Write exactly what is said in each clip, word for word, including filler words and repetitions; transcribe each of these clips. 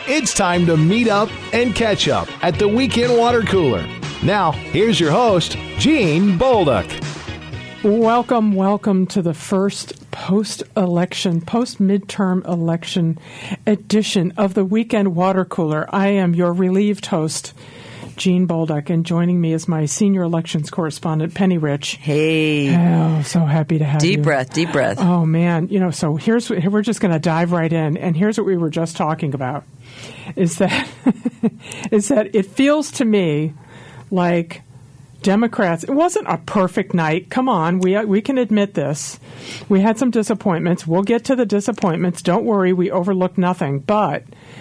It's time to meet up and catch up at the Weekend Water Cooler. Now, here's your host, Gene Bolduc. Welcome, welcome to the first post-election, post-midterm election edition of the Weekend Water Cooler. I am your relieved host, Gene Bolduc, and joining me is my senior elections correspondent, Penny Rich. Hey. Oh, so happy to have deep you. Deep breath, deep breath. Oh, man. You know, so here's what, we're just going to dive right in, and here's what we were just talking about, is that is that it feels to me like Democrats, it wasn't a perfect night. Come on, we we can admit this. We had some disappointments. We'll get to the disappointments. Don't worry, we overlooked nothing. But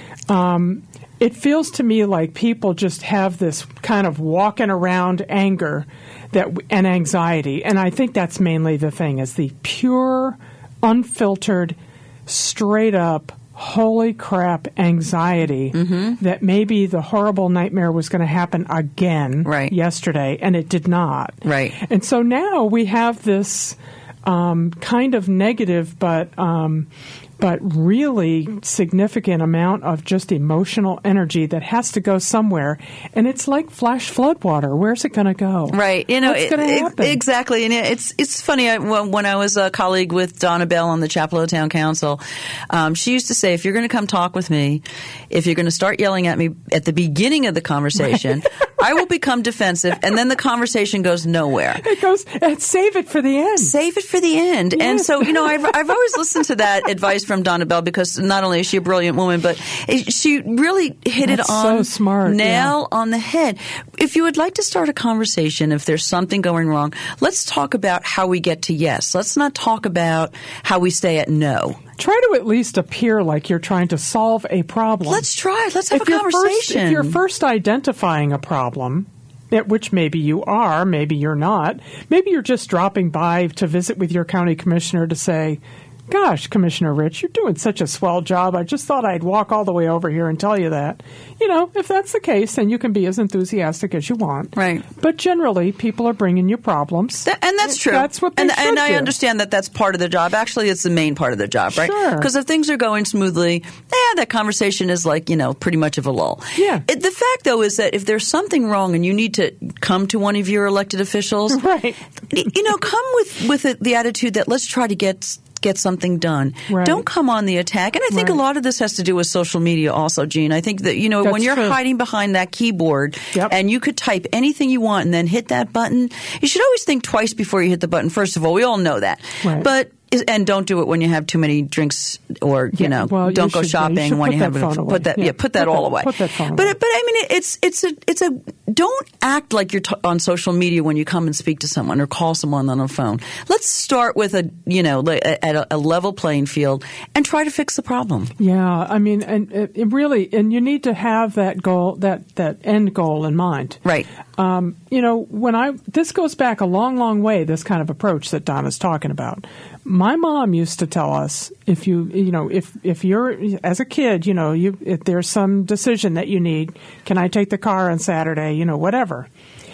um, it feels to me like people just have this kind of walking around anger that and anxiety. And I think that's mainly the thing, is the pure, unfiltered, straight up, holy crap anxiety mm-hmm. that maybe the horrible nightmare was going to happen again right. yesterday, and it did not. Right. And so now we have this um, kind of negative but um, but really significant amount of just emotional energy that has to go somewhere. And it's like flash floodwater. Where's it going to go? Right. You know, What's going to happen? Exactly. And it's it's funny. I, when I was a colleague with Donna Bell on the Chapel Town Council, um, she used to say, if you're going to come talk with me, if you're going to start yelling at me at the beginning of the conversation, right. I will become defensive, and then the conversation goes nowhere. It goes, save it for the end. Save it for the end. Yes. And so, you know, I've, I've always listened to that advice from Donna Bell, because not only is she a brilliant woman, but she really hit That's it on so smart. nail yeah. on the head. If you would like to start a conversation, if there's something going wrong, let's talk about how we get to yes. Let's not talk about how we stay at no. Try to at least appear like you're trying to solve a problem. Let's try. Let's have if a conversation. First, if you're first identifying a problem, at which maybe you are, maybe you're not, maybe you're just dropping by to visit with your county commissioner to say, gosh, Commissioner Rich, you're doing such a swell job. I just thought I'd walk all the way over here and tell you that. You know, if that's the case, then you can be as enthusiastic as you want. Right. But generally, people are bringing you problems. Th- and that's true. That's what they and, should And I do. understand that that's part of the job. Actually, it's the main part of the job, right? Sure. Because if things are going smoothly, yeah, that conversation is like, you know, pretty much of a lull. Yeah. It, the fact, though, is that if there's something wrong and you need to come to one of your elected officials, right. you know, come with, with it, the attitude that let's try to get get something done. Right. Don't come on the attack. And I think right. a lot of this has to do with social media also, Gene. I think that, you know, That's when you're true. hiding behind that keyboard yep. and you could type anything you want and then hit that button, you should always think twice before you hit the button. First of all, we all know that. Right. But and don't do it when you have too many drinks, or you yeah, know, well, don't you go should, shopping yeah, you when put you that have phone put away. that yeah, yeah put that put all that, away. Put that phone but away. but I mean, it's it's a it's a don't act like you're t- on social media when you come and speak to someone or call someone on a phone. Let's start with a you know at a, a level playing field and try to fix the problem. Yeah, I mean, and it really, and you need to have that goal, that that end goal in mind. Right. Um, you know, when I this goes back a long, long way. This kind of approach that Donna's talking about. My mom used to tell us, if you, you know, if, if you're, as a kid, you know, you, if there's some decision that you need, can I take the car on Saturday, you know, whatever.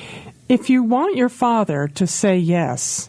If you want your father to say yes,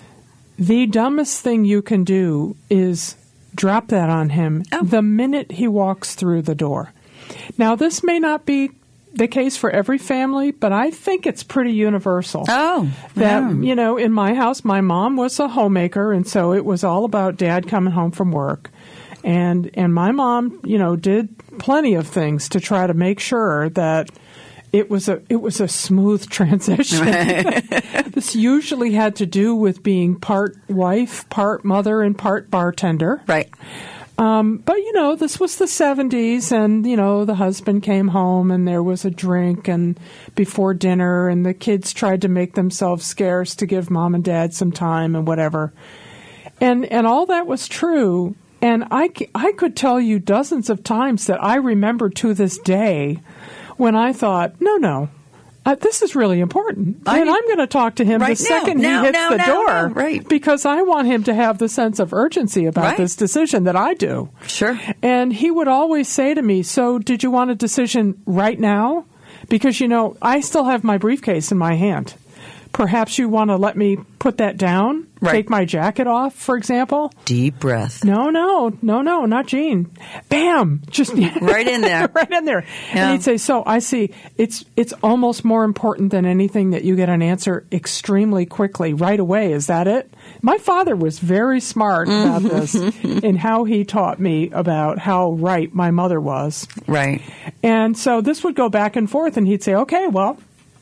the dumbest thing you can do is drop that on him oh. the minute he walks through the door. Now, this may not be the case for every family, but I think it's pretty universal. Oh, that yeah. you know, in my house, my mom was a homemaker, and so it was all about Dad coming home from work, and and my mom, you know, did plenty of things to try to make sure that it was a it was a smooth transition. This usually had to do with being part wife, part mother, and part bartender. Right. Um, but, you know, this was the seventies, and, you know, the husband came home and there was a drink and before dinner, and the kids tried to make themselves scarce to give mom and dad some time and whatever. And and all that was true. And I, I could tell you dozens of times that I remember to this day when I thought, no, no. Uh, this is really important, I and mean, I'm going to talk to him right the second now, he hits now, the now, door, now, right. because I want him to have the sense of urgency about right. this decision that I do. Sure. And he would always say to me, so did you want a decision right now? Because, you know, I still have my briefcase in my hand. perhaps you want to let me put that down, right. take my jacket off, for example. Deep breath. No, no, no, no, not Gene. Bam, just right in there, right in there. Yeah. And he'd say, "So I see. It's it's almost more important than anything that you get an answer extremely quickly, right away. Is that it?" My father was very smart about this in how he taught me about how right my mother was. Right. And so this would go back and forth, and he'd say, "Okay, well,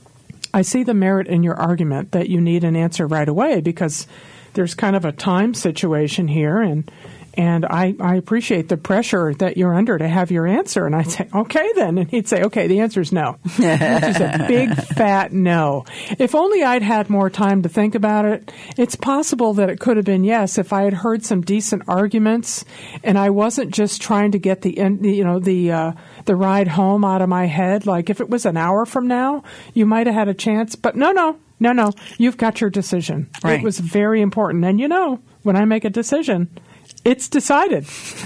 I see the merit in your argument that you need an answer right away because there's kind of a time situation here, and and I, I appreciate the pressure that you're under to have your answer." And I'd say, "Okay, then." And he'd say, "Okay, the answer's no." Which is a big, fat no. If only I'd had more time to think about it, it's possible that it could have been yes if I had heard some decent arguments and I wasn't just trying to get the, you know, the, uh, the ride home out of my head. Like if it was an hour from now, you might have had a chance. But no, no, no, no. You've got your decision. Right. It was very important. And you know, when I make a decision, it's decided.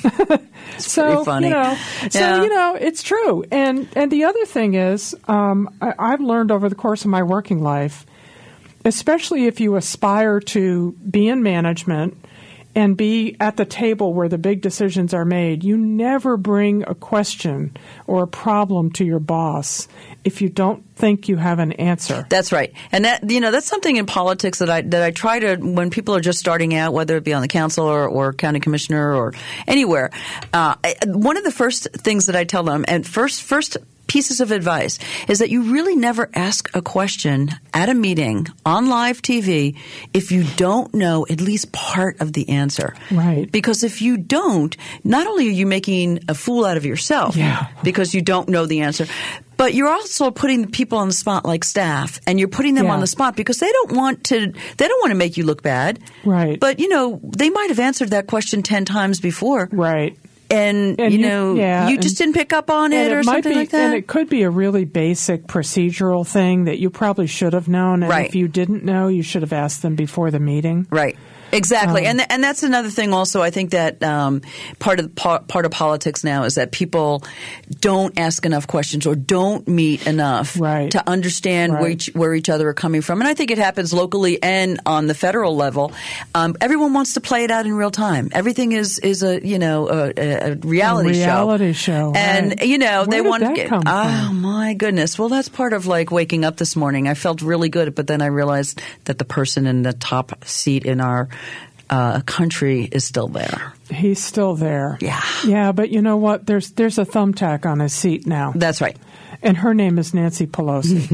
It's so, pretty funny. You know, so, Yeah. you know, it's true. And and the other thing is, um, I, I've learned over the course of my working life, especially if you aspire to be in management and be at the table where the big decisions are made, you never bring a question or a problem to your boss if you don't think you have an answer. That's right. And that, you know, that's something in politics that I, that I try to, when people are just starting out, whether it be on the council or, or county commissioner or anywhere, uh, one of the first things that I tell them, and first, first, pieces of advice is that you really never ask a question at a meeting on live T V if you don't know at least part of the answer. Right. Because if you don't, not only are you making a fool out of yourself Yeah. because you don't know the answer, but you're also putting the people on the spot like staff, and you're putting them Yeah. on the spot because they don't want to they don't want to make you look bad. Right. But, you know, they might have answered that question ten times before. Right. And, And you you- know, yeah, you and- just didn't pick up on it, And or it might something be, like that. and it could be a really basic procedural thing that you probably should have known. And Right. if you didn't know, you should have asked them before the meeting. Right. Exactly, Um, and th- and that's another thing. Also, I think that um, part of part, part of politics now is that people don't ask enough questions or don't meet enough Right. to understand Right. where each, where each other are coming from. And I think it happens locally and on the federal level. Um, everyone wants to play it out in real time. Everything is is a you know a, a reality, A reality show. show, and right. you know Where they did want that to get. come Oh from? my goodness! Well, that's part of like waking up this morning. I felt really good, but then I realized that the person in the top seat in our Uh, country is still there. He's still there. Yeah. Yeah, but you know what? There's there's a thumbtack on his seat now. That's right. And her name is Nancy Pelosi.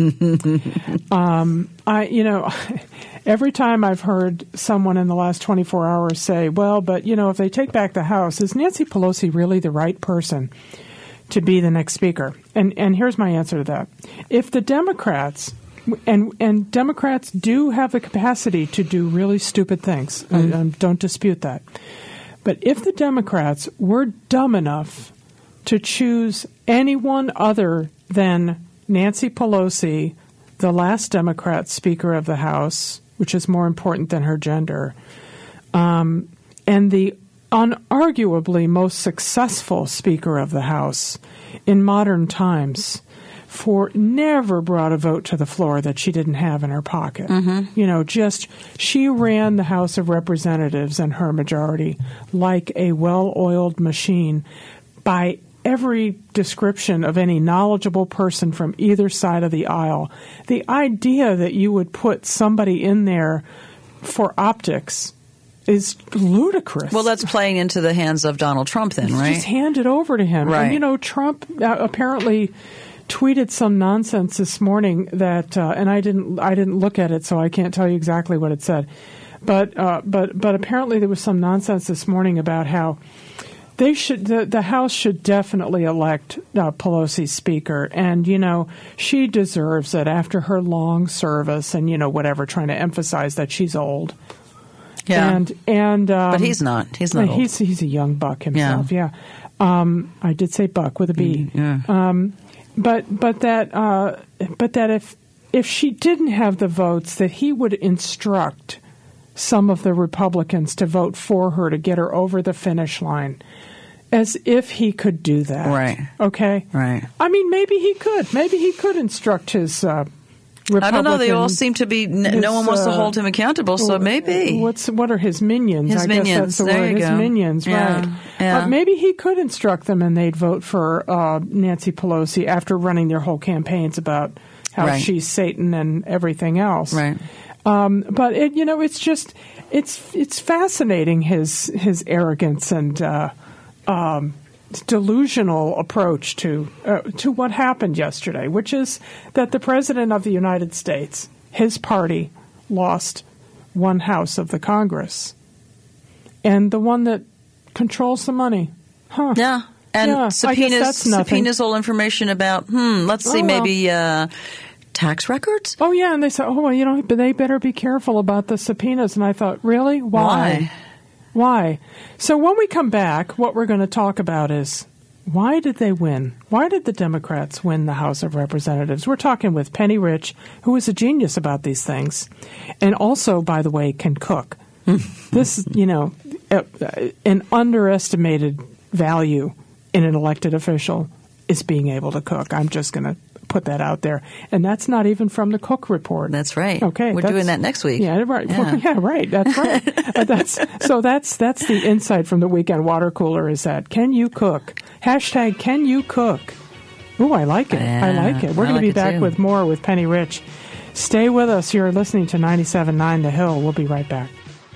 um, I, you know, every time I've heard someone in the last twenty-four hours say, well, but, you know, if they take back the House, is Nancy Pelosi really the right person to be the next speaker? And and here's my answer to that. If the Democrats, and and Democrats do have the capacity to do really stupid things, mm-hmm. I, I don't dispute that. But if the Democrats were dumb enough to choose anyone other than Nancy Pelosi, the last Democrat Speaker of the House, which is more important than her gender, um, and the unarguably most successful Speaker of the House in modern times, for never brought a vote to the floor that she didn't have in her pocket. Mm-hmm. You know, just she ran the House of Representatives and her majority like a well-oiled machine by every description of any knowledgeable person from either side of the aisle. The idea that you would put somebody in there for optics is ludicrous. Well, that's playing into the hands of Donald Trump then, right? Just hand it over to him. Right. And, you know, Trump uh, apparently tweeted some nonsense this morning that, uh, and I didn't, I didn't look at it, so I can't tell you exactly what it said. But, uh, but, but apparently there was some nonsense this morning about how they should, the, the House should definitely elect uh, Pelosi Speaker, and you know she deserves it after her long service, and you know whatever, trying to emphasize that she's old. Yeah, and and um, but he's not. He's not. He's old. he's a young buck himself. Yeah, yeah. Um, I did say buck with a B. Yeah. Um, But but that uh, but that if if she didn't have the votes, that he would instruct some of the Republicans to vote for her to get her over the finish line, as if he could do that. Right. Okay. Right. I mean, maybe he could. Maybe he could instruct his uh, Republican. I don't know. They all seem to be. N- his, no one wants to uh, hold him accountable, so maybe. What's what are his minions? His I minions. guess that's the there word. You his go. minions, yeah. right? Yeah. Uh, maybe he could instruct them, and they'd vote for uh, Nancy Pelosi after running their whole campaigns about how right. she's Satan and everything else. Right. Um, but it, you know, it's just it's it's fascinating his his arrogance and uh, um, delusional approach to uh, to what happened yesterday, which is that the President of the United States, his party, lost one house of the Congress, and the one that controls the money. Huh. Yeah. And yeah, subpoenas, subpoenas all information about, hmm, let's see, oh, well. maybe uh, tax records? Oh, yeah. And they said, oh, well, you know, but they better be careful about the subpoenas. And I thought, really? Why? Why? Why? So when we come back, what we're going to talk about is why did they win? Why did the Democrats win the House of Representatives? We're talking with Penny Rich, who is a genius about these things, and also, by the way, can cook. This, you know, uh, an underestimated value in an elected official is being able to cook. I'm just going to put that out there. And that's not even from the Cook Report. That's right. Okay. We're doing that next week. Yeah, right. Yeah, well, yeah right. That's right. uh, that's so that's that's the insight from the Weekend Water Cooler is that can you cook? Hashtag can you cook? Ooh, I like it. Yeah, I like it. We're going like to be it back too. with more with Penny Rich. Stay with us. You're listening to ninety-seven point nine The Hill. We'll be right back.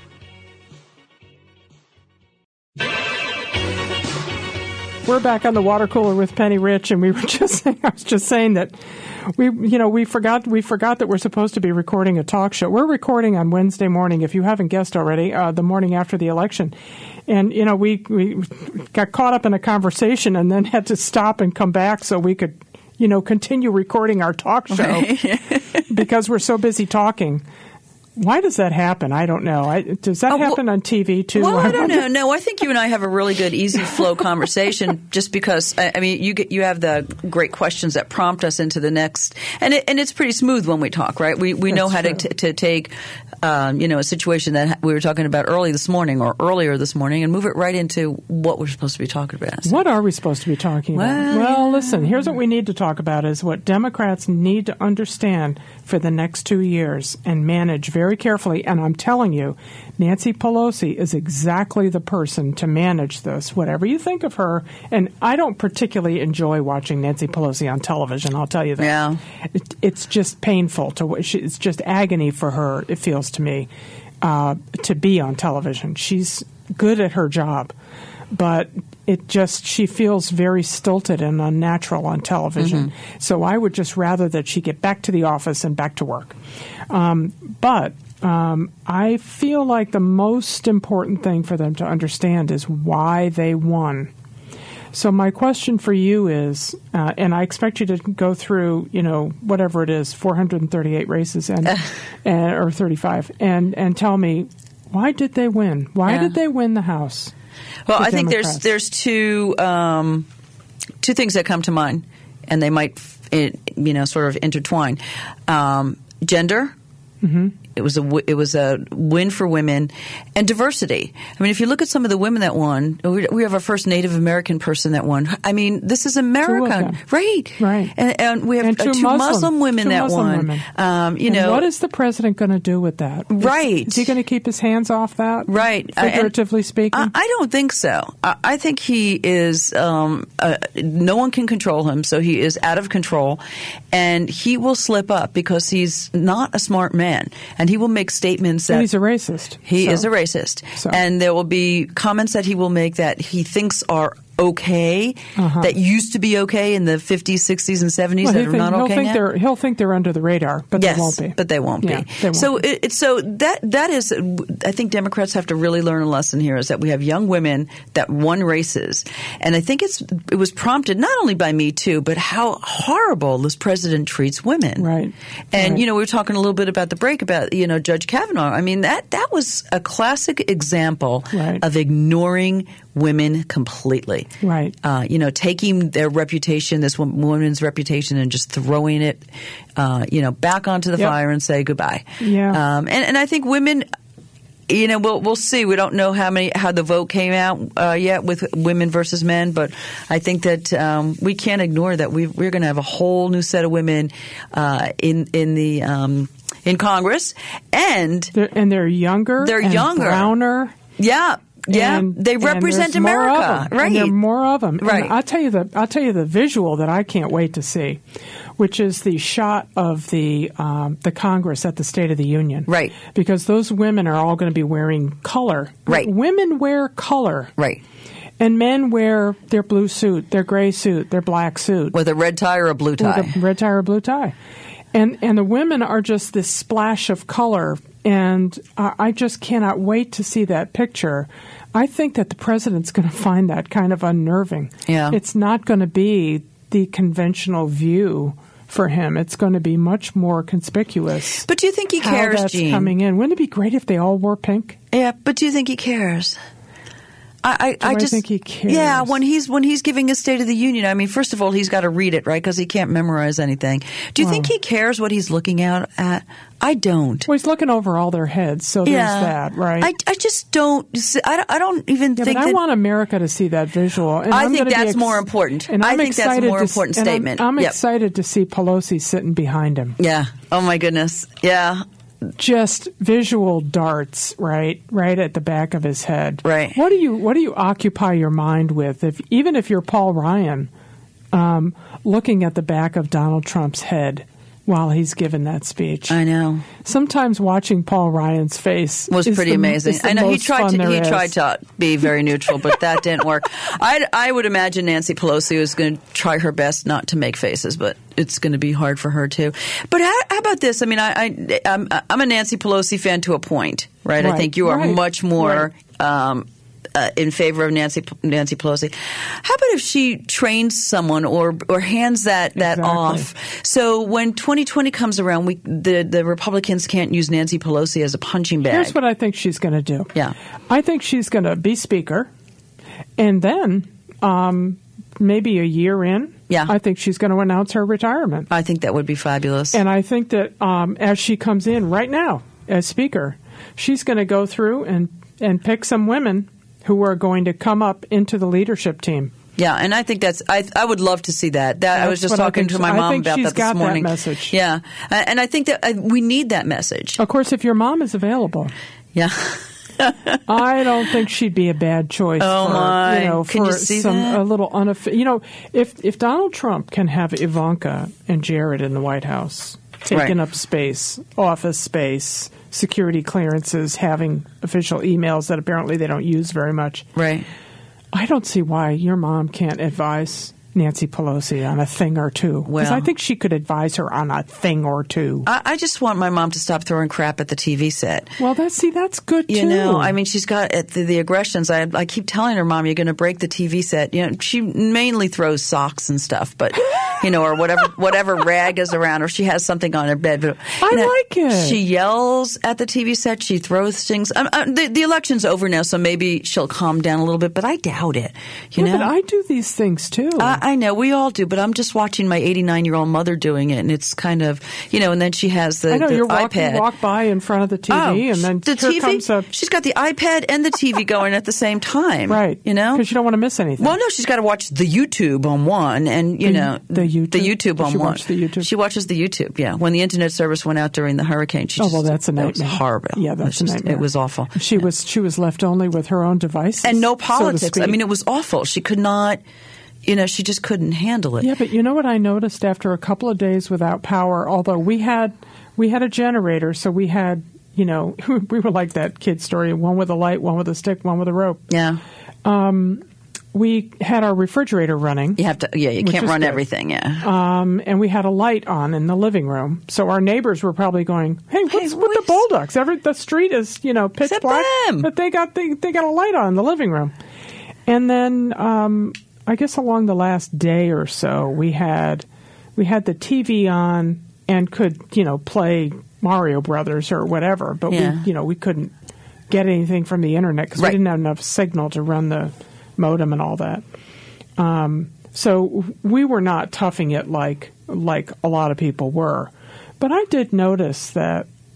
We're back on the water cooler with Penny Rich, and we were just saying, I was just saying that we, you know, we forgot we forgot that we're supposed to be recording a talk show. We're recording on Wednesday morning, if you haven't guessed already, uh, the morning after the election, and you know, we we got caught up in a conversation and then had to stop and come back so we could, you know, continue recording our talk show Right. because we're so busy talking. Why does that happen? I don't know. I, does that Oh, well- happen on T V too? Well, I don't wonder. know. No, I think you and I have a really good, easy flow conversation. Just because, I I mean, you get you have the great questions that prompt us into the next, and it, and it's pretty smooth when we talk, right? We we know That's how to true. t- to take, um, you know, a situation that we were talking about early this morning or earlier this morning, and move it right into what we're supposed to be talking about. What are we supposed to be talking about? Well, Well, yeah. listen, here's what we need to talk about is what Democrats need to understand for the next two years and manage very carefully. And I'm telling you, Nancy Pelosi is exactly the person to manage this, whatever you think of her. And I don't particularly enjoy watching Nancy Pelosi on television, I'll tell you that. Yeah. It, it's just painful. to. It's just agony for her, it feels to me, uh, to be on television. She's good at her job. But it just, she feels very stilted and unnatural on television. Mm-hmm. So I would just rather that she get back to the office and back to work. Um, but um, I feel like the most important thing for them to understand is why they won. So my question for you is, uh, and I expect you to go through, you know, whatever it is, four hundred thirty-eight races and, and or thirty-five, and, and tell me, why did they win? Why Yeah. did they win the House? Well, the I think there's Democrats? there's two um, two things that come to mind, and they might, it, you know, sort of intertwine. Um, gender. Mm-hmm. It was a w- it was a win for women, and diversity. I mean, if you look at some of the women that won, we, we have our first Native American person that won. I mean, this is America, them. right? Right. And, and we have And uh, two two Muslim- Muslim, women two that Muslim won. women. Um, you And know, what is the president going to do with that? Is- Right. Is, he going to keep his hands off that? Right. Uh, and Figuratively speaking? I, I don't think so. I, I think he is, um, uh, no one can control him, so he is out of control. And he will slip up because he's not a smart man. And he will make statements And that. he's a racist. He so- is a racist. So. And there will be comments that he will make that he thinks are okay, Uh-huh. that used to be okay in the fifties, sixties, and seventies Well, that he'll are think, not he'll okay think now. they're he'll think they're under the radar, but Yes, they won't be. but they won't Yeah, be. they won't so, be. It, so that that is, I think Democrats have to really learn a lesson here. Is that we have young women that won races, and I think it's it was prompted not only by Me Too, but how horrible this president treats women. Right. And Right. you know, we were talking a little bit about the break about you know Judge Kavanaugh. I mean that that was a classic example Right. of ignoring women completely. Right. Uh, you know, taking their reputation, this wo- woman's reputation, and just throwing it, uh, you know, back onto the Yep. fire and say goodbye. Yeah. Um, and, and I think women, you know, we'll we'll see. We don't know how many how the vote came out uh, yet with women versus men, but I think that um, we can't ignore that we we're going to have a whole new set of women uh, in in the um, in Congress, and they're, and they're younger, they're and younger, browner, yeah. Yeah, and, they represent America, right? And there are more of them, right? And I'll tell you the I'll tell you the visual that I can't wait to see, which is the shot of the um, the Congress at the State of the Union, right? Because those women are all going to be wearing color, right? Women wear color, right? And men wear their blue suit, their gray suit, their black suit, with a red tie or a blue tie, with a red tie or a blue tie, and and the women are just this splash of color. And uh, I just cannot wait to see that picture. I think that the president's going to find that kind of unnerving. Yeah. It's not going to be the conventional view for him. It's going to be much more conspicuous. But do you think he how cares, that's Jean? coming in. Wouldn't it be great if they all wore pink? Yeah, but do you think he cares? I, I, I Do I just think he cares? Yeah, when he's when he's giving a State of the Union, I mean, first of all, he's got to read it, right? Because he can't memorize anything. Do you Well, think he cares what he's looking out at? I don't. Well, he's looking over all their heads, so yeah. there's that, right? I, I just don't. I don't, I don't even yeah, think but I that. want America to see that visual. And I I'm think gonna be that's ex- more important. And I I'm think that's a excited more to important s- and I'm- statement. I'm, Yep. excited to see Pelosi sitting behind him. Yeah. Oh my goodness. Yeah. Just visual darts, right, right at the back of his head. Right. What do you What do you occupy your mind with? If even if you're Paul Ryan, um, looking at the back of Donald Trump's head while he's given that speech. I know. Sometimes watching Paul Ryan's face was is pretty the, amazing. is the I know he most tried fun to he there tried is. to be very neutral, but that didn't work. I I would imagine Nancy Pelosi was going to try her best not to make faces, but it's going to be hard for her too. But how, how about this? I mean, I, I I'm I'm a Nancy Pelosi fan to a point, right? Right, I think you are right, much more. right. Um, Uh, in favor of Nancy Nancy Pelosi. How about if she trains someone or or hands that, that Exactly. off? So when twenty twenty comes around, we the, the Republicans can't use Nancy Pelosi as a punching bag. Here's what I think she's going to do. Yeah. I think she's going to be speaker, and then um, maybe a year in, Yeah. I think she's going to announce her retirement. I think that would be fabulous. And I think that um, as she comes in right now as speaker, she's going to go through and, and pick some women who are going to come up into the leadership team. Yeah, and I think that's I I would love to see that. That I was That's just what I talking think to so. my I mom think about she's that this got that morning. message. Yeah, uh, and I think that uh, we need that message. Of course, if your mom is available, Yeah. I don't think she'd be a bad choice. Oh, for, my. You know, Can for you see some that? a little unofficial. You know, if if Donald Trump can have Ivanka and Jared in the White House, taking Right. up space, office space, security clearances, having official emails that apparently they don't use very much. Right. I don't see why your mom can't advise Nancy Pelosi on a thing or two. Because Well- I think she could advise her on a thing or two. I, I just want my mom to stop throwing crap at the T V set. Well, that's see, that's good You too. know, I mean, she's got at the, the aggressions. I, I keep telling her, Mom, you're going to break the T V set. You know, she mainly throws socks and stuff, but you know, or whatever whatever rag is around, or she has something on her bed. But, I you know, like it. She yells at the T V set. She throws things. Um, uh, the, the election's over now, so maybe she'll calm down a little bit. But I doubt it. You yeah, know, but I do these things too. I, I know we all do, but I'm just watching my eighty-nine year old mother doing it, and it's kind of, you know. And then she has the, I know the you're walking, iPad. walk by in front of the T V, Oh, and then the here T V. comes a She's got the iPad and the T V going at the same time. right. You know, because you don't want to miss anything. well, no, she's got to watch the YouTube on one, and you The- know the YouTube? the YouTube Does on she one. watch the YouTube? She watches the YouTube. Yeah, when the internet service went out during the hurricane, she Oh, just, well, that's a that was nightmare. horrible. Yeah, It was that's a just- nightmare. It was awful. She was she was left only with her own devices And no so to politics. I speak. mean, it was awful. She could not. You know, she just couldn't handle it. Yeah, but you know what I noticed after a couple of days without power, although we had we had a generator, so we had, you know, we were like that kid story, one with a light, one with a stick, one with a rope. Yeah, We had our refrigerator running. you have to. Yeah, you Which can't is run good. everything. Yeah. Um, and we had a light on in the living room, so our neighbors were probably going, "Hey, what's Hey, with the what's- Bulldogs? Every the street is, you know, pitch Except black, them." but they got they, they got a light on in the living room." And then um, I guess along the last day or so, we had we had the T V on and could, you know, play Mario Brothers or whatever, but Yeah. we, you know, we couldn't get anything from the internet because Right. we didn't have enough signal to run the modem and all that. Um, so we were not toughing it like like a lot of people were, but I did notice that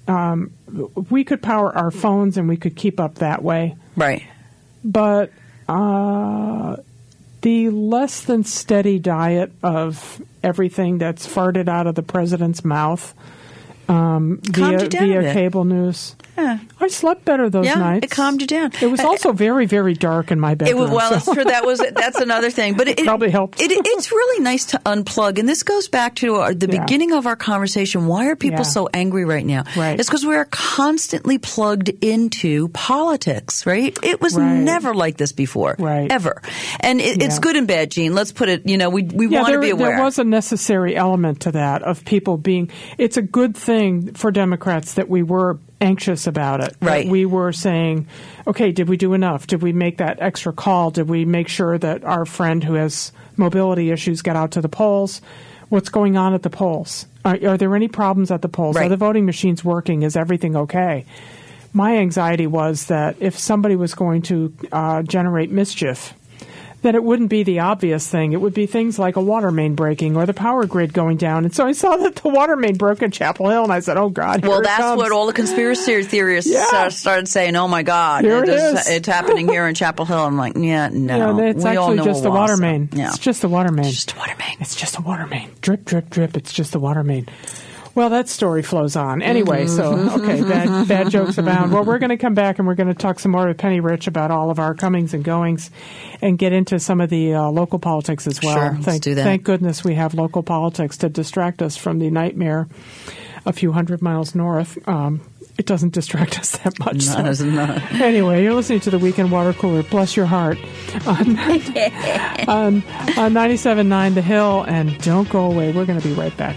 um, we could power our phones and we could keep up that way. Right. But uh, the less than steady diet of everything that's farted out of the president's mouth um, Calmed via, you down a via bit. cable news. Yeah. I slept better those Yeah, nights. it calmed you down. It was also very, very dark in my It, bedroom. was- well, so- that's true. That was that's another thing, but it, it Probably helped. It, it's really nice to unplug, and this goes back to our, the Yeah. beginning of our conversation. Why are people Yeah. so angry right now? Right. It's because we are constantly plugged into politics. Right? It was Right. never like this before. Right. Ever, and it, it's Yeah. good and bad, Gene. Let's put it. You know, we we Yeah, want to there, be aware. there was a necessary element to that of people being. It's a good thing for Democrats that we were anxious about it. Right. That we were saying, okay, did we do enough? Did we make that extra call? Did we make sure that our friend who has mobility issues got out to the polls? What's going on at the polls? Are, are there any problems at the polls? Right. Are the voting machines working? Is everything okay? My anxiety was that if somebody was going to uh, generate mischief, that it wouldn't be the obvious thing. It would be things like a water main breaking or the power grid going down. And so I saw that the water main broke in Chapel Hill, and I said, oh, God, here Well, it that's comes. what all the conspiracy theorists Yeah. uh, started saying. Oh my God, Here it is, is. it's happening here in Chapel Hill. I'm like, yeah, no, Yeah, it's we all actually know just a Owasso. water main. Yeah. It's just a water main. It's just a water main. It's just a water main. Drip, drip, drip. It's just a water main. Well, that story flows on. Anyway, so, okay, bad, bad jokes abound. Well, we're going to come back and we're going to talk some more with Penny Rich about all of our comings and goings and get into some of the uh, local politics as well. Sure, let's thank, do that. Thank goodness we have local politics to distract us from the nightmare a few hundred miles north. Um, it doesn't distract us that much. No, so. it's not. Anyway, you're listening to the Weekend Water Cooler. Bless your heart. On, on, on ninety-seven point nine The Hill. And don't go away. We're going to be right back.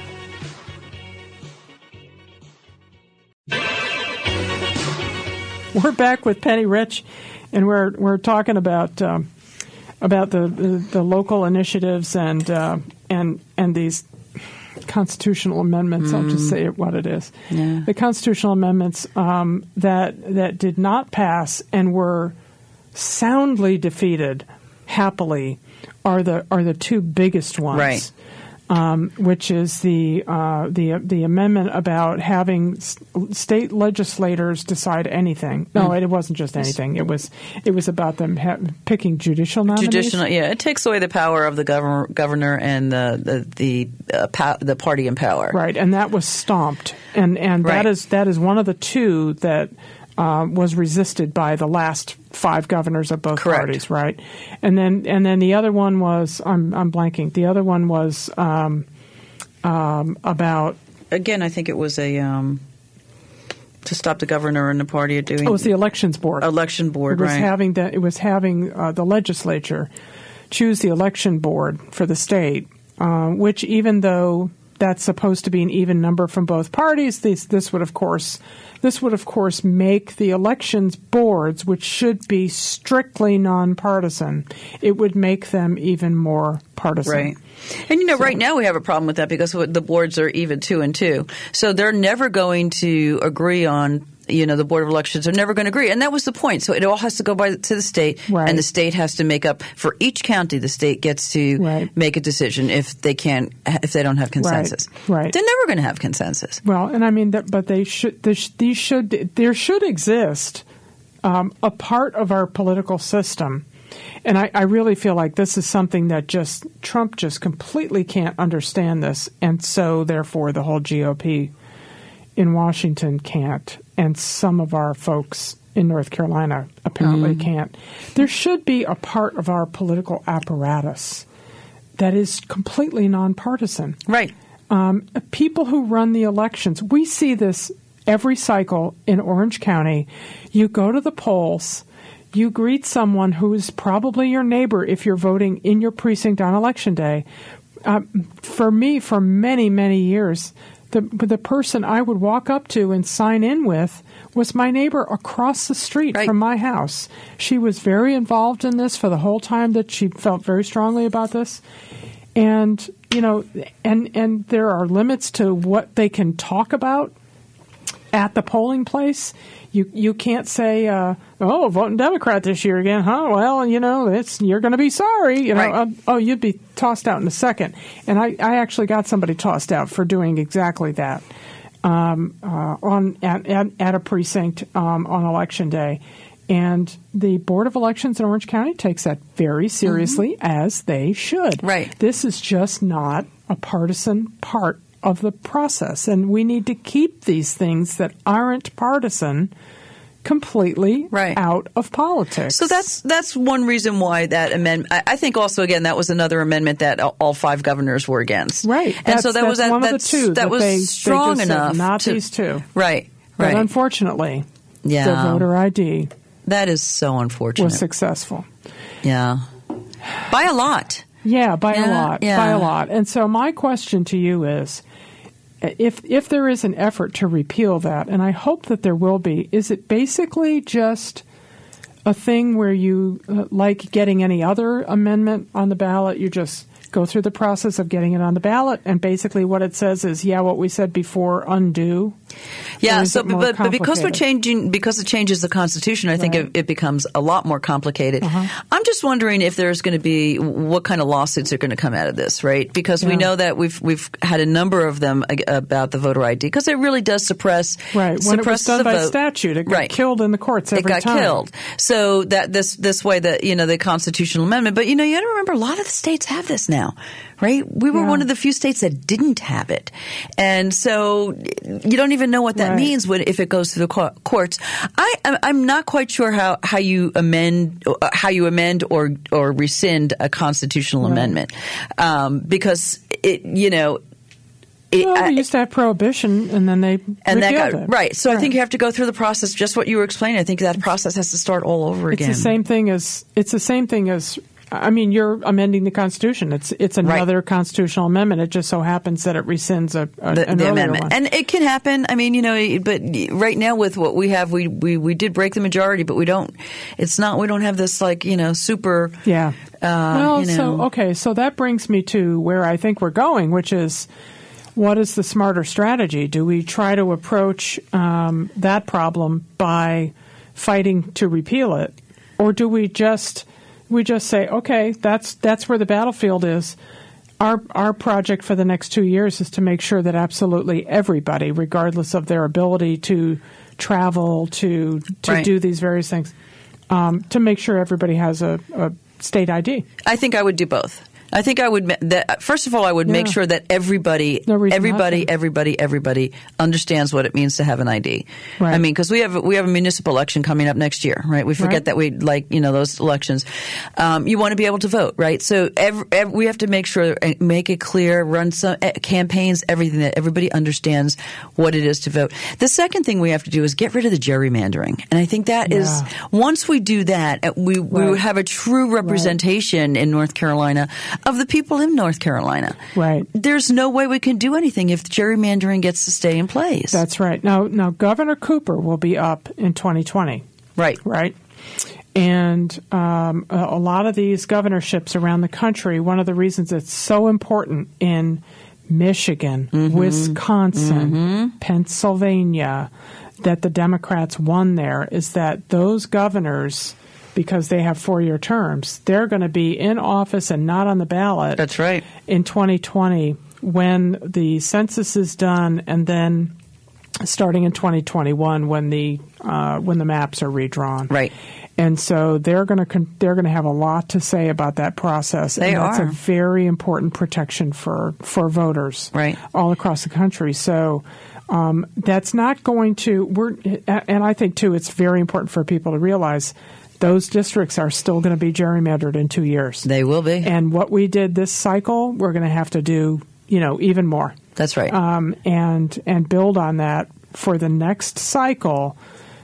We're back with Penny Rich, and we're we're talking about um, about the, the, the local initiatives and uh, and and these constitutional amendments. I'll just say it what it is. Yeah. The constitutional amendments um, that that did not pass and were soundly defeated, happily, are the are the two biggest ones. Right. Um, which is the uh, the the amendment about having s- state legislators decide anything. No, Mm. it wasn't just anything. It was it was about them ha- picking judicial nominees. Judicial, yeah, it takes away the power of the governor, governor and the the the, uh, pow, the party in power. Right, and that was stomped, and and Right. that is that is one of the two that uh, was resisted by the last five governors of both Correct. parties. Right, and then and then the other one was I'm I'm blanking. The other one was um, um, about. Again, I think it was a um, to stop the governor and the party of doing It was the elections board. election board, It was right? having the, it was having uh, the legislature choose the election board for the state, uh, which even though that's supposed to be an even number from both parties, this this would of course this would of course make the elections boards, which should be strictly nonpartisan, it would make them even more partisan. Right. And, you know, So- right now we have a problem with that because the boards are even two and two. So they're never going to agree on, you know, the Board of Elections are never going to agree. And that was the point. So it all has to go by to the state, Right. and the state has to make up for each county. The state gets to Right. make a decision if they can't, if they don't have consensus. Right. They're never going to have consensus. Well, and I mean that, but they should. This, these should. There should exist um, a part of our political system, and I, I really feel like this is something that just Trump just completely can't understand this, and so therefore the whole G O P in Washington can't, and some of our folks in North Carolina apparently Mm. can't. There should be a part of our political apparatus that is completely nonpartisan. Right. Um, people who run the elections, we see this every cycle in Orange County. You go to the polls, you greet someone who is probably your neighbor if you're voting in your precinct on Election Day. Uh, for me, for many, many years, the the person I would walk up to and sign in with was my neighbor across the street Right. from my house. She was very involved in this for the whole time that she felt very strongly about this. And, you know, and and there are limits to what they can talk about at the polling place. You you can't say, uh, "Oh, voting Democrat this year again, huh?" Well, you know, it's you're going to be sorry. You know, Right. uh, oh, you'd be tossed out in a second. And I, I actually got somebody tossed out for doing exactly that. um, uh, on at, at, at a precinct um, on Election Day. And the Board of Elections in Orange County takes that very seriously, mm-hmm. as they should. Right. This is just not a partisan part of the process. And we need to keep these things that aren't partisan completely right. out of politics. So that's that's one reason why that amendment. I, I think also again that was another amendment that all five governors were against. Right, and that's, so that that's was that, one that's, of the two that, that was they, strong they just enough. Said, not to, these two. Right, but right. unfortunately, yeah. the voter I D that is so unfortunate. Was successful. Yeah, by a lot. Yeah, by yeah, a lot, yeah. by a lot. And so my question to you is, if if there is an effort to repeal that, and I hope that there will be, is it basically just a thing where you, uh, like getting any other amendment on the ballot, you just go through the process of getting it on the ballot, and basically what it says is, yeah, what we said before, undo? Yeah, so but, but because we're changing, because it changes the Constitution, I think right. it, it becomes a lot more complicated. Uh-huh. I'm just wondering if there's going to be, what kind of lawsuits are going to come out of this, right? Because yeah. we know that we've we've had a number of them about the voter I D, because it really does suppress right when it was done by vote. statute, it got right. killed in the courts every time. It got time. killed. So that this this way that you know the constitutional amendment, but you know you got to remember a lot of the states have this now. Right? We were yeah. one of the few states that didn't have it. And so you don't even know what that right. means when if it goes through the courts. I, I'm not quite sure how, how you amend how you amend or or rescind a constitutional right. amendment um, because it you know. It, well, they used to have prohibition, and then they and that got it. right. So right. I think you have to go through the process. Just what you were explaining. I think that process has to start all over again. It's the same thing as it's the same thing as. I mean, you're amending the Constitution. It's it's another right. constitutional amendment. It just so happens that it rescinds a, a the, an the earlier amendment, one. and it can happen. I mean, you know, but right now with what we have, we, we, we did break the majority, but we don't. It's not. We don't have this like you know super. Yeah. Uh, well, you know. so okay, so that brings me to where I think we're going, which is. What is the smarter strategy? Do we try to approach um, that problem by fighting to repeal it, or do we just we just say, okay, that's that's where the battlefield is. Our our project for the next two years is to make sure that absolutely everybody, regardless of their ability to travel, to to right. do these various things, um, to make sure everybody has a, a state I D. I think I would do both. I think I would. That, first of all, I would yeah. make sure that everybody, no everybody, everybody, everybody understands what it means to have an I D. Right. I mean, because we have we have a municipal election coming up next year, right? We forget right. that we like you know those elections. Um, you want to be able to vote, right? So every, every, we have to make sure, make it clear, run some uh, campaigns, everything that everybody understands what it is to vote. The second thing we have to do is get rid of the gerrymandering, and I think that yeah. is once we do that, we right. we would have a true representation right. in North Carolina. Of the people in North Carolina. Right. There's no way we can do anything if gerrymandering gets to stay in place. That's right. Now, now Governor Cooper will be up in twenty twenty. Right. Right. And um, a, a lot of these governorships around the country, one of the reasons it's so important in Michigan, mm-hmm. Wisconsin, mm-hmm. Pennsylvania, that the Democrats won there is that those governors, because they have four-year terms, they're going to be in office and not on the ballot. That's right. In twenty twenty, when the census is done, and then starting in twenty twenty-one, when the uh, when the maps are redrawn. Right. And so they're going to con- they're going to have a lot to say about that process. They and that's are. a very important protection for for voters right. all across the country. So. Um, that's not going to. We're, and I think too, it's very important for people to realize. Those districts are still going to be gerrymandered in two years. They will be. And what we did this cycle, we're going to have to do, you know, even more. That's right. Um, and and build on that for the next cycle.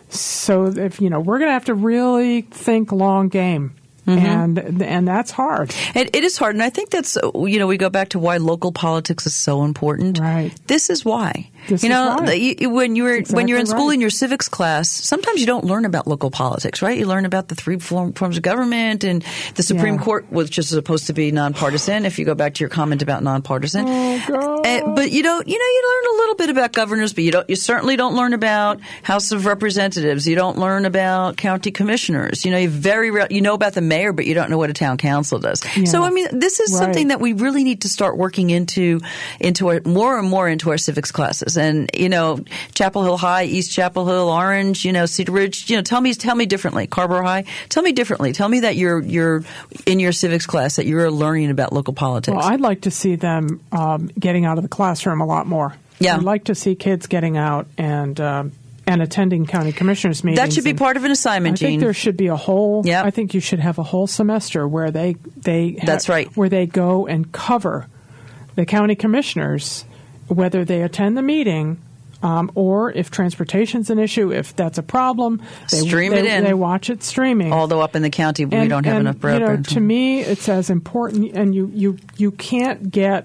So if you know, we're going to have to really think long game. Mm-hmm. And and that's hard. It, it is hard, and I think that's you know we go back to why local politics is so important. Right. This is why. This you is know, why. you, when you're exactly when you're in school right. in your civics class, sometimes you don't learn about local politics, right? You learn about the three form, forms of government and the Supreme yeah. Court, which is supposed to be nonpartisan. If you go back to your comment about nonpartisan, oh, God. Uh, but you don't. You know, you learn a little bit about governors, but you don't. You certainly don't learn about House of Representatives. You don't learn about county commissioners. You know, you very re- you know about the mayor. mayor, but you don't know what a town council does. Yeah. So, I mean, this is Right. something that we really need to start working into, into our, more and more into our civics classes. And, you know, Chapel Hill High, East Chapel Hill, Orange, you know, Cedar Ridge, you know, tell me, tell me differently. Carver High, tell me differently. Tell me that you're, you're in your civics class, that you're learning about local politics. Well, I'd like to see them um, getting out of the classroom a lot more. Yeah. I'd like to see kids getting out and um, and attending county commissioners meetings. That should be and part of an assignment, I think Jean. there should be a whole. Yep. I think you should have a whole semester where they they ha- That's right. where they go and cover the county commissioners, whether they attend the meeting. Um, or if transportation's an issue, if that's a problem, they, Stream they, it in. They watch it streaming. Although up in the county, we And- don't have and, enough You know, broadband. to me, it's as important, and you you, you can't get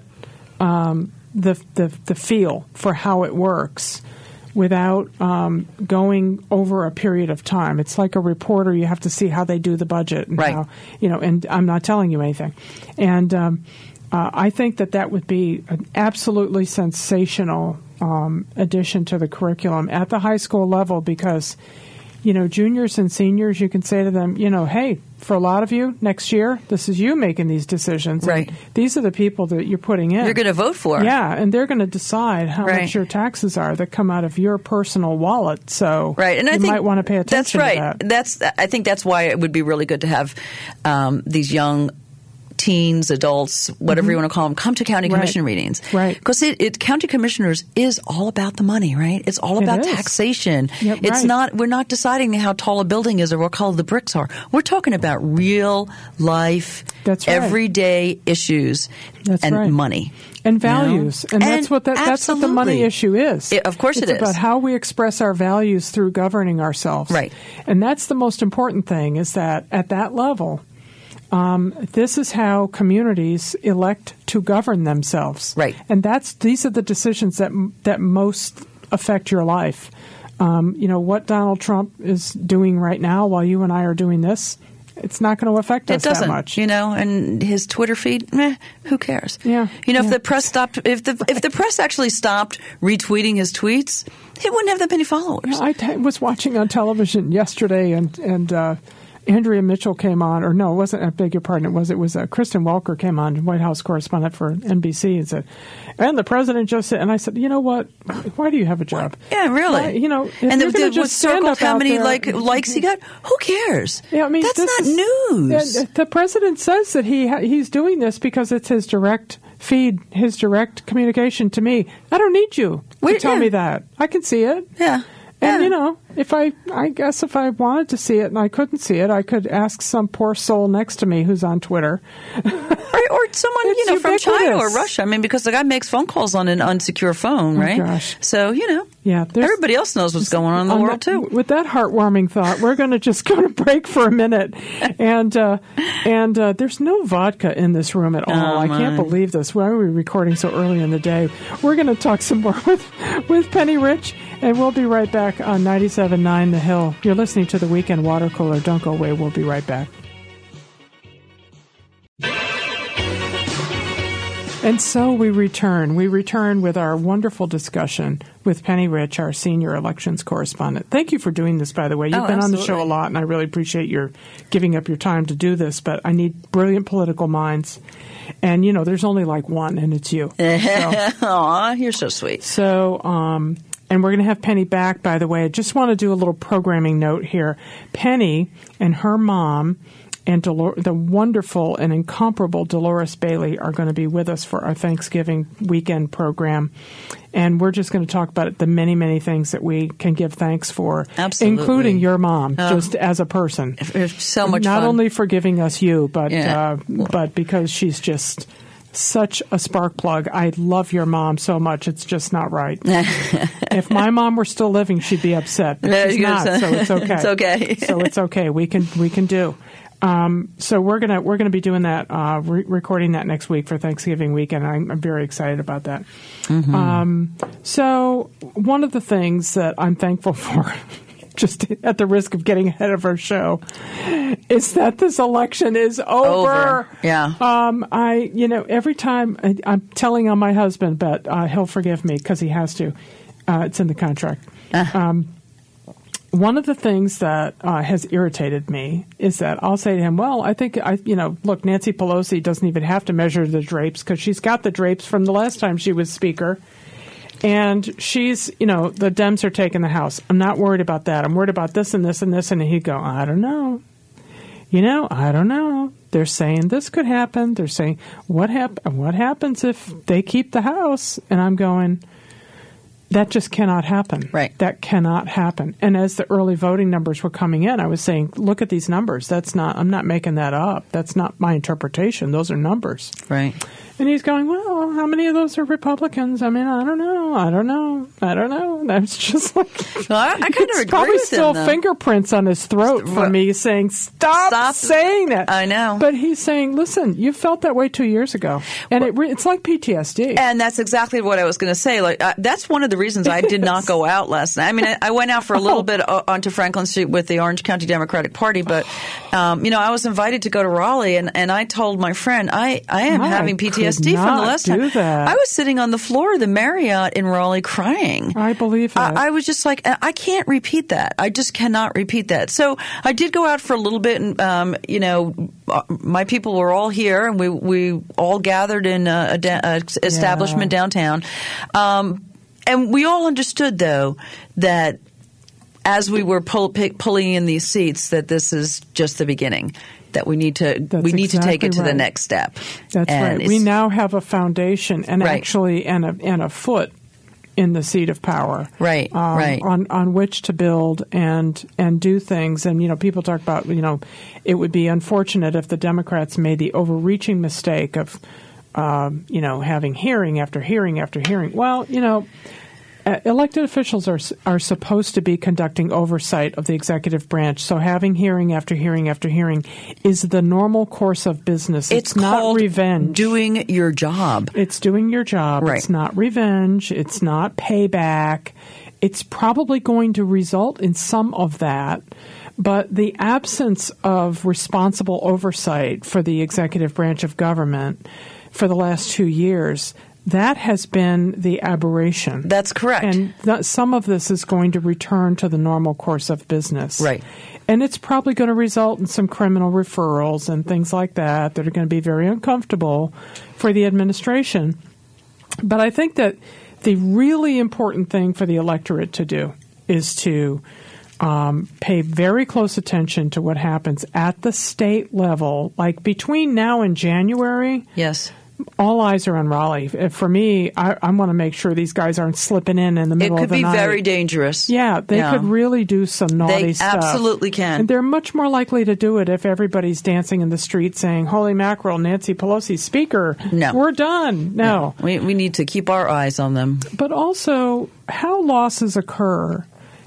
um, the, the the feel for how it works without um, going over a period of time. It's like a reporter; you have to see how they do the budget, and Right. how, you know. And I'm not telling you anything, and um, uh, I think that that would be an absolutely sensational um, addition to the curriculum at the high school level, because, you know, juniors and seniors, you can say to them, you know, hey, for a lot of you, next year, this is you making these decisions. Right. And these are the people that you're putting in. You're going to vote for. Yeah, and they're going to decide how Right. much your taxes are that come out of your personal wallet. So Right, and you I think might want to pay attention That's right. to that. That's I think that's why it would be really good to have um, these young teens, adults, whatever you want to call them, come to county Right. commission meetings. Right. Because it, it, county commissioners is all about the money, right? It's all It about is. taxation. Yep, it's right. not, we're not deciding how tall a building is or what color the bricks are. We're talking about real life, That's right. everyday issues That's and right. money. And You know? values, and, that's And what that, that's what the money absolutely. issue is. It- of course it's it is. about how we express our values through governing ourselves. Right. And that's the most important thing, is that at that level, um, this is how communities elect to govern themselves. Right. And that's these are the decisions that that most affect your life. Um, you know, what Donald Trump is doing right now while you and I are doing this, it's not going to affect It us doesn't, that much. you know, and his Twitter feed, meh, who cares? Yeah, You know, if yeah. the press stopped, if the if the press actually stopped retweeting his tweets, he wouldn't have that many followers. I t- was watching on television yesterday, and and uh, Andrea Mitchell came on, or no, it wasn't. I beg your pardon. It was it was uh, Kristen Welker came on, White House correspondent for N B C, and said, and the president just said, and I said, you know what? Why do you have a job? Yeah, really. Why- you know, if and you're the, gonna the, just was stand circled up how out many there- like likes he got. Who cares? Yeah, I mean, that's this not is- news. And the president says that he ha- he's doing this because it's his direct feed, his direct communication to me. I don't need you to Wait, tell yeah. me that. I can see it. yeah. And, yeah. you know, if I, I guess if I wanted to see it and I couldn't see it, I could ask some poor soul next to me who's on Twitter. or, or someone It's you know from China or ubiquitous. Russia. I mean, because the guy makes phone calls on an unsecure phone, right? gosh. So you know, Yeah, there's- everybody else knows what's going on in the On world that- too. With that heartwarming thought, we're going to just go to break for a minute, and uh, and uh, there's no vodka in this room at all. Oh, I can't my. believe this. Why are we recording so early in the day? We're going to talk some more with with Penny Rich, and we'll be right back on ninety-seven point nine The Hill. You're listening to the Weekend Water Cooler. Don't go away. We'll be right back. And so we return. We return with our wonderful discussion with Penny Rich, our senior elections correspondent. Thank you for doing this, by the way. You've Oh, been on the show a absolutely. lot, and I really appreciate your giving up your time to do this. But I need brilliant political minds. And, you know, there's only like one, and it's you. So, Aw, you're so sweet. so um, and we're going to have Penny back, by the way. I just want to do a little programming note here. Penny and her mom and Dolor- the wonderful and incomparable Dolores Bailey are going to be with us for our Thanksgiving weekend program. And we're just going to talk about the many, many things that we can give thanks for, Absolutely. including your mom, Oh. just as a person. It's so much Not fun. only for giving us you, but Yeah. uh, but because she's just such a spark plug. I love your mom so much. It's just not right. If my mom were still living, she'd be upset. But Yeah, she's you're not, gonna so say- it's okay. It's okay. So it's okay. We can we can do. Um, so we're gonna we're gonna be doing that, uh, re- recording that next week for Thanksgiving weekend. I'm, I'm very excited about that. Mm-hmm. Um, so one of the things that I'm thankful for, just at the risk of getting ahead of our show, is that this election is over. Over. Yeah. Um, I, you know, every time I, I'm telling on my husband, but uh, he'll forgive me because he has to. Uh, it's in the contract. Uh. Um, one of the things that uh, has irritated me is that I'll say to him, well, I think, I, you know, look, Nancy Pelosi doesn't even have to measure the drapes because she's got the drapes from the last time she was Speaker. And she's, you know, the Dems are taking the House. I'm not worried about that. I'm worried about this and this and this. And he'd go, I don't know. You know, I don't know. They're saying this could happen. They're saying, what, hap- what happens if they keep the House? And I'm going, that just cannot happen. Right. That cannot happen. And as the early voting numbers were coming in, I was saying, look at these numbers. That's not, I'm not making that up. That's not my interpretation. Those are numbers. Right. And he's going, well, how many of those are Republicans? I mean, I don't know. I don't know. I don't know. And I was just like, well, I, I kind of agree probably with still him, though. Fingerprints on his throat for me saying, stop, Stop saying that. I know. But he's saying, listen, you felt that way two years ago. And it re- it's like P T S D. And that's exactly what I was going to say. Like uh, that's one of the reasons I did not go out last night. I mean, I, I went out for a little Oh. bit uh, onto Franklin Street with the Orange County Democratic Party, but um, you know, I was invited to go to Raleigh, and, and I told my friend, I, I am I having P T S D could from the not last do time. that. I was sitting on the floor of the Marriott in Raleigh crying. I believe it. I, I was just like, I can't repeat that. I just cannot repeat that. So I did go out for a little bit, and um, you know, my people were all here, and we we all gathered in a, a, da- a establishment Yeah. downtown, um, and we all understood though that as we were pull, pick, pulling in these seats, that this is just the beginning. That we need to That's we need to take exactly it to right. the next step. That's And right. We it's- now have a foundation and Right. actually and a, and a foot in the seat of power, Right, um, right. on on which to build and and do things. And you know, people talk about, you know, it would be unfortunate if the Democrats made the overreaching mistake of, um, you know, having hearing after hearing after hearing. Well, you know. Uh, elected officials are are supposed to be conducting oversight of the executive branch, so having hearing after hearing after hearing is the normal course of business. It's, It's not called revenge. doing your job. It's doing your job. Right. It's not revenge. It's not payback. It's probably going to result in some of that. But the absence of responsible oversight for the executive branch of government for the last two years, that has been the aberration. That's correct. And th- some of this is going to return to the normal course of business. Right. And it's probably going to result in some criminal referrals and things like that that are going to be very uncomfortable for the administration. But I think that the really important thing for the electorate to do is to um, pay very close attention to what happens at the state level. Like between now and January, Yes. all eyes are on Raleigh. For me, I, I want to make sure these guys aren't slipping in in the It middle could of the be night. very dangerous. Yeah, they Yeah. could really do some naughty They stuff. absolutely can. And they're much more likely to do it if everybody's dancing in the street saying, holy mackerel, Nancy Pelosi, speaker, No. we're done. No. We we need to keep our eyes on them. But also, how losses occur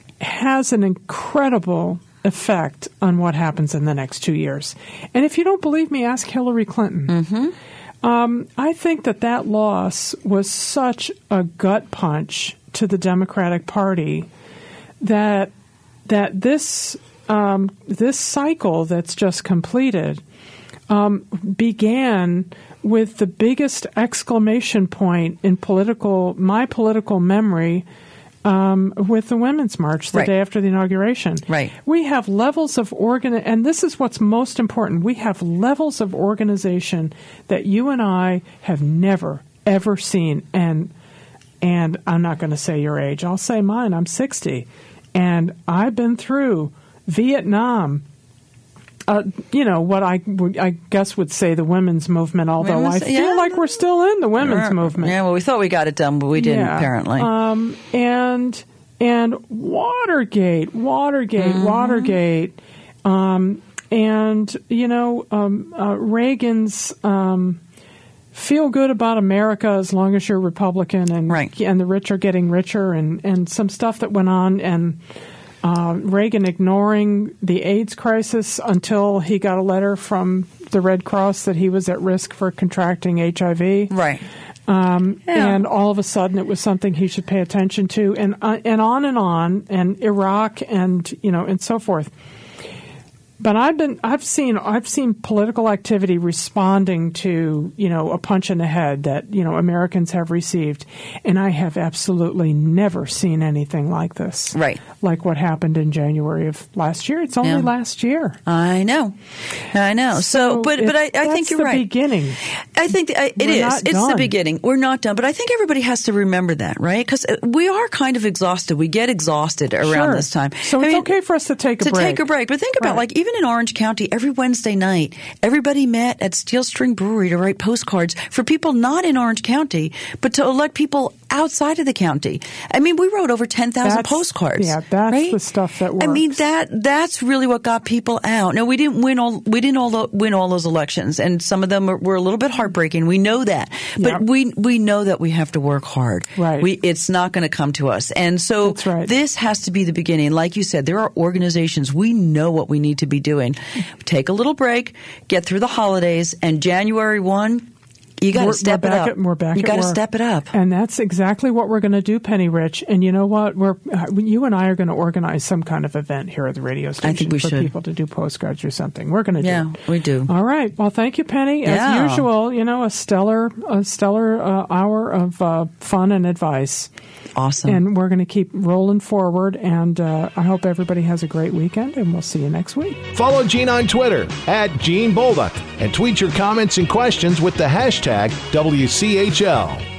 has an incredible effect on what happens in the next two years. And if you don't believe me, ask Hillary Clinton. Mm-hmm. Um, I think that that loss was such a gut punch to the Democratic Party that that this um, this cycle that's just completed um, began with the biggest exclamation point in political my political memory. Um, with the Women's March the Right. day after the inauguration. Right. We have levels of organ, and this is what's most important. We have levels of organization that you and I have never, ever seen. And and I'm not going to say your age. I'll say mine. I'm sixty. And I've been through Vietnam, uh, you know, what I, would, I guess would say the women's movement, although Women's- I feel yeah. like we're still in the women's movement. Yeah, well, we thought we got it done, but we didn't, Yeah. apparently. Um, and and Watergate, Watergate, Mm-hmm. Watergate, um, and you know um, uh, Reagan's um, feel good about America as long as you're Republican, and Right. and the rich are getting richer, and and some stuff that went on, and uh, Reagan ignoring the AIDS crisis until he got a letter from the Red Cross that he was at risk for contracting H I V. right. Um, Yeah. And all of a sudden, it was something he should pay attention to, and uh, and on and on, and Iraq, and you know, and so forth. But I've been, I've seen, I've seen political activity responding to, you know, a punch in the head that, you know, Americans have received, and I have absolutely never seen anything like this. Right. Like what happened in January of last year. It's only Yeah. last year. I know, I know. So, So but but I, I think you're the right. Beginning. I think that I, it We're is. not It's done. the beginning. We're not done, but I think everybody has to remember that, right? Because we are kind of exhausted. We get exhausted around Sure. this time. So I it's mean, okay for us to take a to break. take a break. But think about Right. like even in Orange County, every Wednesday night, everybody met at Steel String Brewery to write postcards for people not in Orange County, but to elect people outside of the county. I mean, we wrote over ten thousand That's- postcards. yeah, that's right? the stuff that I mean, works. that that's really what got people out. Now, we didn't win all we didn't all win all those elections, and some of them were, were a little bit heartbreaking. We know that, but Yep. we we know that we have to work hard. Right. We it's not going to come to us, and so That's right. this has to be the beginning. Like you said, there are organizations. We know what we need to be doing. Take a little break, get through the holidays, and January first, you got to We're- step we're it back up. At, we're back you at got to work. step it up. And that's exactly what we're going to do, Penny Rich. And you know what? We're uh, you and I are going to organize some kind of event here at the radio station think we for should. people to do postcards or something. We're going to do Yeah, it. we do. All right. Well, thank you, Penny. As Yeah. usual, you know, a stellar, a stellar uh, hour of uh, fun and advice. Awesome. And we're going to keep rolling forward. And uh, I hope everybody has a great weekend. And we'll see you next week. Follow Gene on Twitter at Gene Bolduc and tweet your comments and questions with the hashtag W C H L.